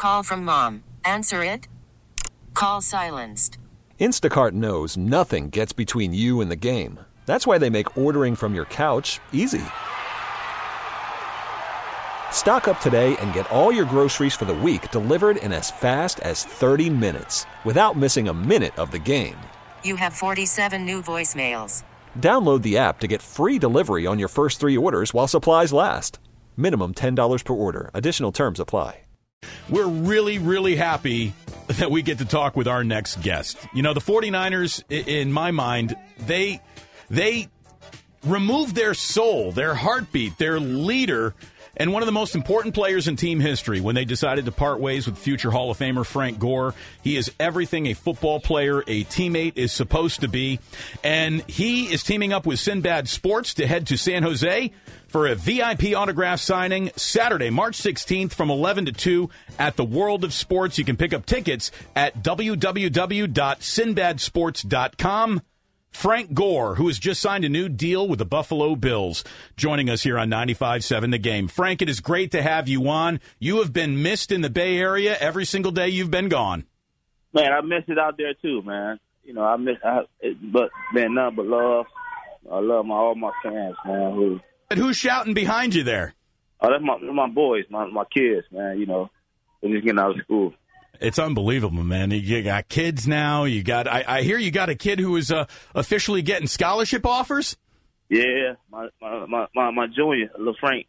Call from mom. Answer it. Call silenced. Instacart knows nothing gets between you and the game. That's why they make ordering from your couch easy. Stock up today and get all your groceries for the week delivered in as fast as 30 minutes without missing a minute of the game. You have 47 new voicemails. Download the app to get free delivery on your first 3 orders while supplies last. Minimum $10 per order. Additional terms apply. We're really, really happy that we get to talk with our next guest. You know, the 49ers, in my mind, they removed their soul, their heartbeat, their leader, and one of the most important players in team history when they decided to part ways with future Hall of Famer Frank Gore. He is everything a football player, a teammate is supposed to be. And he is teaming up with Sinbad Sports to head to San Jose for a VIP autograph signing Saturday, March 16th from 11 to 2 at the World of Sports. You can pick up tickets at www.sinbadsports.com. Frank Gore, who has just signed a new deal with the Buffalo Bills, joining us here on 95.7 The Game. Frank, it is great to have you on. You have been missed in the Bay Area every single day you've been gone. Man, I miss it out there too, man. You know, but man, nothing but love. I love all my fans, man. And who's shouting behind you there? Oh, that's my boys, my kids, man. You know, they're just getting out of school. It's unbelievable, man. You got kids now. You got. I hear you got a kid who is officially getting scholarship offers. Yeah, my junior, LaFrank.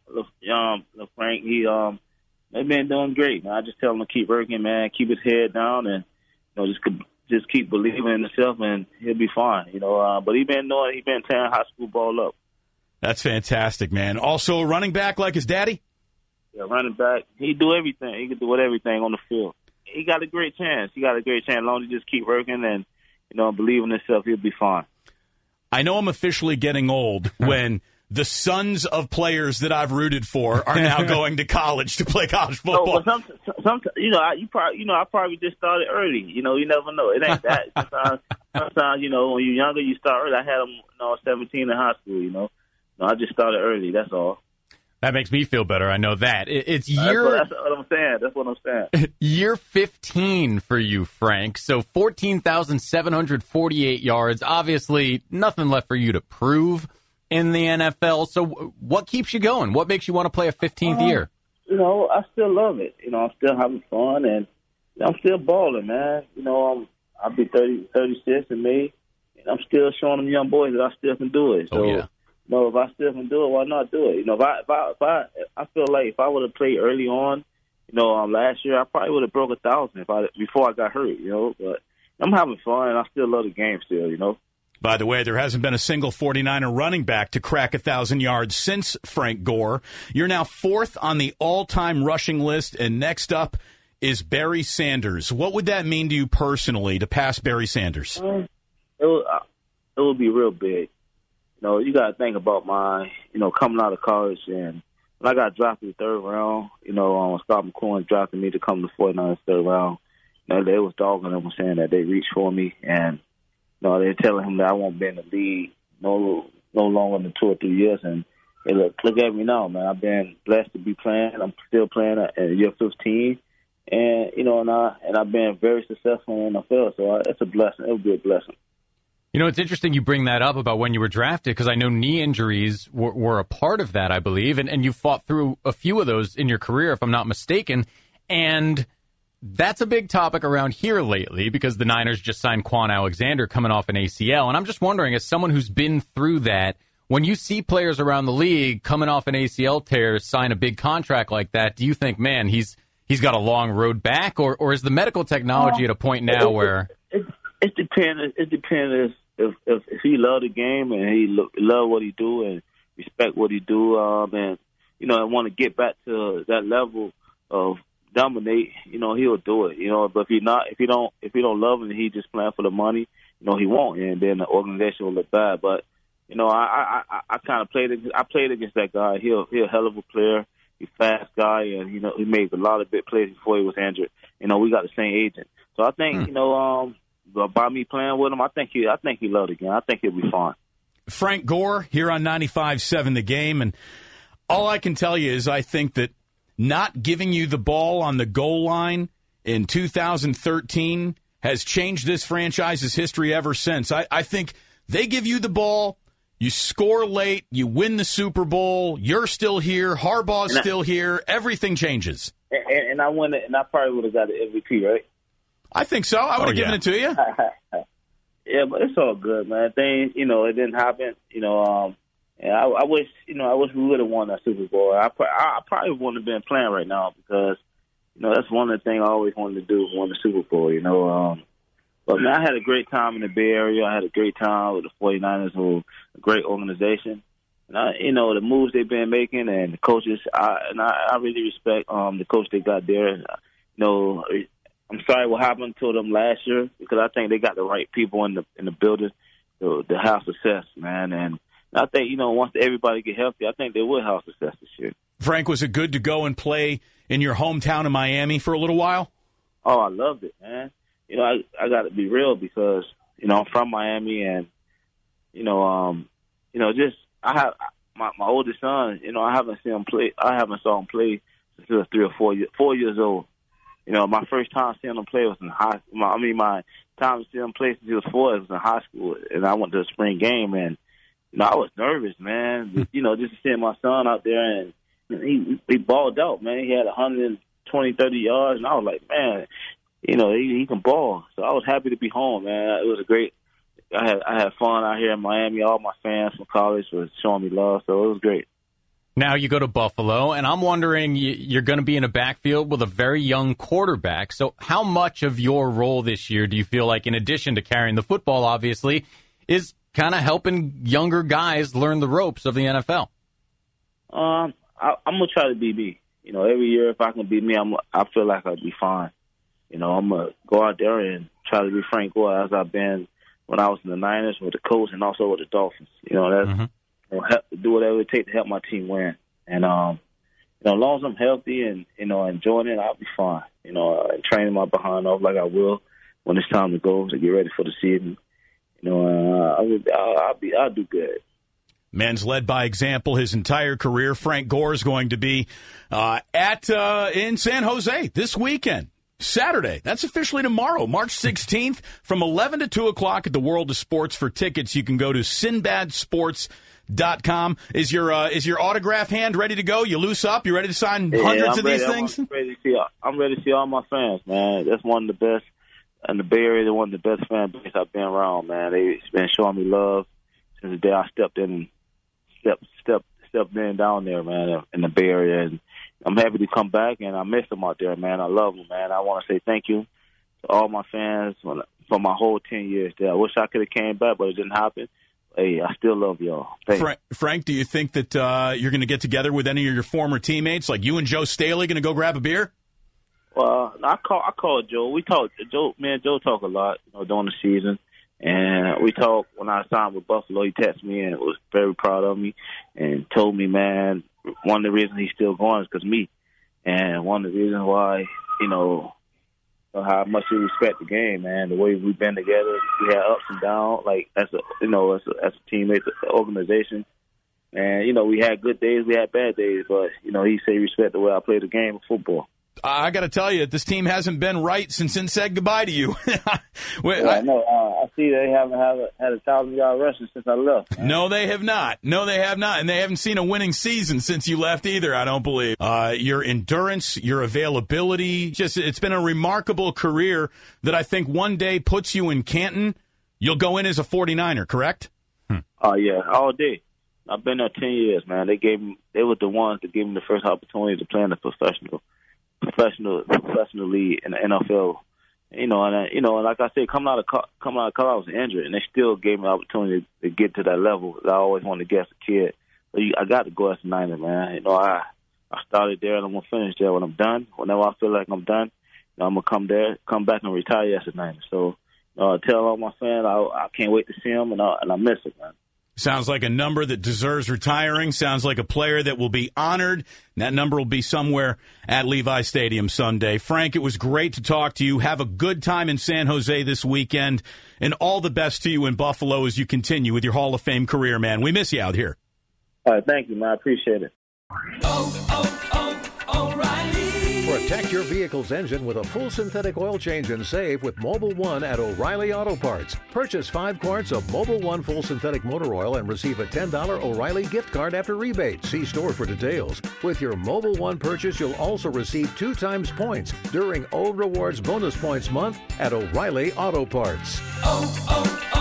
He they've been doing great, man. I just tell him to keep working, man. Keep his head down, and just keep believing in himself, and he'll be fine. You know, but he been tearing high school ball up. That's fantastic, man. Also a running back like his daddy. Yeah, running back. He do everything. He can do everything on the field. He got a great chance. As long as he just keep working and, you know, believe in himself, he'll be fine. I know I'm officially getting old when the sons of players that I've rooted for are now going to college to play college football. Well, sometimes, you know, I probably just started early. You know, you never know. It ain't that. Sometimes, you know, when you're younger, you start early. I had them, 17 in high school. You know, I just started early. That's all. That makes me feel better. I know that. It's year... That's what I'm saying. Year 15 for you, Frank. So 14,748 yards. Obviously, nothing left for you to prove in the NFL. So what keeps you going? What makes you want to play a 15th year? You know, I still love it. You know, I'm still having fun, and I'm still balling, man. You know, I'll be 36 in May, and I'm still showing them young boys that I still can do it. So, yeah. You know, if I still can do it, why not do it? You know, I feel like if I would have played early on, you know, last year, I probably would have broke 1,000 before I got hurt, you know. But I'm having fun, and I still love the game still, you know. By the way, there hasn't been a single 49er running back to crack 1,000 yards since Frank Gore. You're now 4th on the all-time rushing list, and next up is Barry Sanders. What would that mean to you personally to pass Barry Sanders? It would be real big. You know, you got to think about coming out of college, and when I got drafted in the 3rd round, you know, Scott McCoy drafted me to come to the 49ers 3rd round. You know, they was dogging them, saying that they reached for me, and you know, they're telling him that I won't be in the league no longer than 2 or 3 years. And hey, look at me now, man. I've been blessed to be playing. I'm still playing at year 15, and you know, and I've been very successful in the NFL. So it's a blessing. It would be a blessing. You know, it's interesting you bring that up about when you were drafted, because I know knee injuries were a part of that, I believe, and you fought through a few of those in your career, if I'm not mistaken, and that's a big topic around here lately because the Niners just signed Quan Alexander coming off an ACL, and I'm just wondering, as someone who's been through that, when you see players around the league coming off an ACL tear sign a big contract like that, do you think, man, he's got a long road back, or is the medical technology at a point now where... It depends. It depends if he love the game and he love what he do and respect what he do, and you know, I want to get back to that level of dominate. You know, he'll do it. You know, but if he don't love him and he just playing for the money, you know, he won't, and then the organization will look bad. But you know, I kind of played against that guy. He's a hell of a player. He's a fast guy, and you know, he made a lot of big plays before he was injured. You know, we got the same agent, so I think you know. By me playing with him, I think he loved the game. I think he'll be fine. Frank Gore here on 95.7 The Game, and all I can tell you is I think that not giving you the ball on the goal line in 2013 has changed this franchise's history ever since. I think they give you the ball, you score late, you win the Super Bowl, you're still here, Harbaugh's still here, everything changes. And I won it, and I probably would have got the MVP, right? I think so. I would have given it to you. Yeah, but it's all good, man. Things, it didn't happen. And I wish we would have won that Super Bowl. I probably wouldn't have been playing right now because, that's one of the things I always wanted to do, win the Super Bowl, But, man, I had a great time in the Bay Area. I had a great time with the 49ers, who are a great organization. And, the moves they've been making and the coaches, I really respect the coach they got there. I'm sorry what happened to them last year because I think they got the right people in the building to have success, man. And I think, once everybody get healthy, I think they will have success this year. Frank, was it good to go and play in your hometown of Miami for a little while? Oh, I loved it, man. I got to be real because, I'm from Miami and, just I have my oldest son, I haven't seen him play. I haven't saw him play since he was 3 or 4 years old. My first time seeing him play was in high school. My time seeing him play since he was 4 was in high school, and I went to a spring game, and I was nervous, man. Just to see my son out there, and he balled out, man. He had 120, 30 yards, and I was like, man, he can ball. So I was happy to be home, man. It was a great. I had fun out here in Miami. All my fans from college was showing me love, so it was great. Now you go to Buffalo, and I'm wondering, you're going to be in a backfield with a very young quarterback. So how much of your role this year do you feel like, in addition to carrying the football, obviously, is kind of helping younger guys learn the ropes of the NFL? I'm going to try to be me. Every year if I can be me, I feel like I'll be fine. I'm going to go out there and try to be Frank Gore as I've been when I was in the Niners with the Colts and also with the Dolphins. Do whatever it takes to help my team win. And, as long as I'm healthy and, enjoying it, I'll be fine. And training my behind off like I will when it's time to go to get ready for the season. I'll do good. Man's led by example his entire career. Frank Gore is going to be in San Jose this weekend. Saturday. That's officially tomorrow, March 16th, from 11 to 2 o'clock at the World of Sports. For tickets, you can go to SinbadSports.com. Is your autograph hand ready to go? You loose up? You ready to sign hundreds of these things? I'm ready to see all my fans, man. That's one of the best in the Bay Area. They're one of the best fan base I've been around, man. They've been showing me love since the day I stepped in down there, man, in the Bay Area. And I'm happy to come back, and I miss them out there, man. I love them, man. I want to say thank you to all my fans for my whole 10 years there. I wish I could have came back, but it didn't happen. Hey, I still love y'all. Frank, do you think that you're going to get together with any of your former teammates, like you and Joe Staley, going to go grab a beer? Well, I called Joe. Me and Joe talk a lot, during the season. And we talked when I signed with Buffalo. He texted me and was very proud of me and told me, man, one of the reasons he's still going is because of me. And one of the reasons why, how much he respect the game, man, the way we've been together. We had ups and downs, like as a teammate, organization. And, we had good days, we had bad days, but, he said he respect the way I play the game of football. I got to tell you, this team hasn't been right since it said goodbye to you. I know. I see they haven't had a 1,000-yard rushing since I left. Man. No, they have not. And they haven't seen a winning season since you left either, I don't believe. Your endurance, your availability, it's been a remarkable career that I think one day puts you in Canton. You'll go in as a 49er, correct? Oh, yeah, all day. I've been there 10 years, man. They were the ones that gave me the first opportunity to play in the professional league in the NFL, and like I said, coming out of college, I was injured, and they still gave me the opportunity to get to that level that I always wanted to get as a kid. So I got to go as a Niner, man. I started there, and I'm gonna finish there when I'm done. Whenever I feel like I'm done, I'm gonna come back and retire as a Niner. So tell all my fans I can't wait to see them, and I miss it, man. Sounds like a number that deserves retiring. Sounds like a player that will be honored. And that number will be somewhere at Levi Stadium Sunday. Frank, it was great to talk to you. Have a good time in San Jose this weekend. And all the best to you in Buffalo as you continue with your Hall of Fame career, man. We miss you out here. All right, thank you, man. I appreciate it. Protect your vehicle's engine with a full synthetic oil change and save with Mobil 1 at O'Reilly Auto Parts. Purchase 5 quarts of Mobil 1 full synthetic motor oil and receive a $10 O'Reilly gift card after rebate. See store for details. With your Mobil 1 purchase, you'll also receive 2 times points during O Rewards Bonus Points Month at O'Reilly Auto Parts.